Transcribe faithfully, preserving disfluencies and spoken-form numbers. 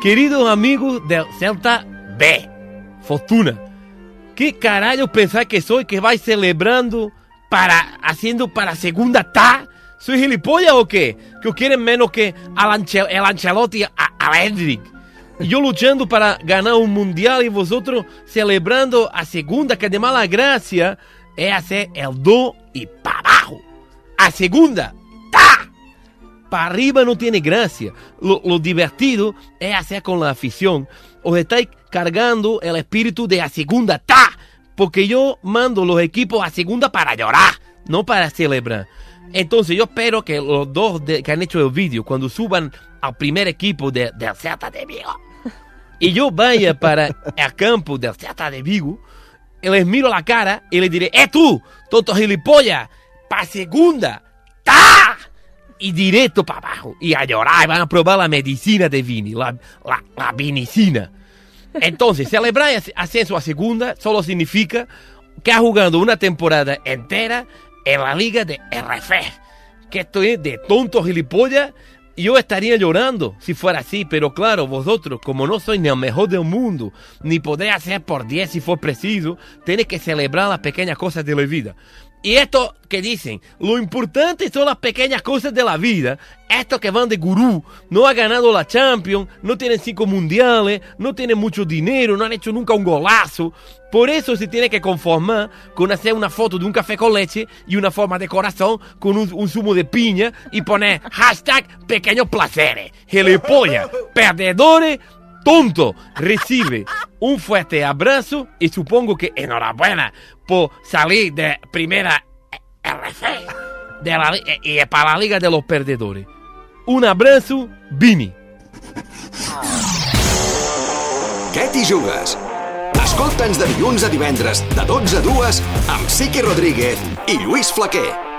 Queridos amigos del Celta B, Fortuna, ¿qué caralho pensáis que soy que vais celebrando para, haciendo para segunda ta? ¿Soy gilipollas o qué? ¿Que os quieren menos que al Anche- el Ancelotti a, a Endrick? Y yo luchando para ganar un mundial y vosotros celebrando a segunda, que además la gracia es hacer el do y para abajo. A segunda, ta. Para arriba no tiene gracia. Lo, lo divertido es hacer con la afición. Os estáis cargando el espíritu de a segunda, ta. Porque yo mando los equipos a segunda para llorar, no para celebrar. Entonces yo espero que los dos de, que han hecho el vídeo, cuando suban al primer equipo de, del Celta de Vigo, y yo vaya para el campo del Celta de Vigo, y les miro la cara y les diré, ¡eh tú, tonto gilipollas! ¡Pa segunda! ¡Ta! Y directo para abajo, y a llorar, y van a probar la medicina de Vini, la, la, la vinicina. Entonces, celebrar el ascenso a segunda solo significa que ha jugado una temporada entera en la liga de R F, que esto es de tontos gilipollas. Yo estaría llorando si fuera así, pero claro, vosotros, como no sois ni el mejor del mundo, ni podéis hacer por diez si fue preciso, tenéis que celebrar las pequeñas cosas de la vida. Y esto que dicen, lo importante son las pequeñas cosas de la vida. Estos que van de gurú, no ha ganado la Champions, no tienen cinco mundiales, no tienen mucho dinero, no han hecho nunca un golazo. Por eso se tiene que conformar con hacer una foto de un café con leche y una forma de corazón con un, un zumo de piña y poner hashtag pequeños placeres. Gilipollas, perdedores, tonto. Recibe un fuerte abrazo y supongo que enhorabuena por salir de primera R F de la, y para la Liga de los Perdedores. Un abrazo, Vini. Què t'hi jugues? Escolta'ns de dilluns a divendres, de dotze a dues, amb Siqui Rodríguez i Lluís Flaquer.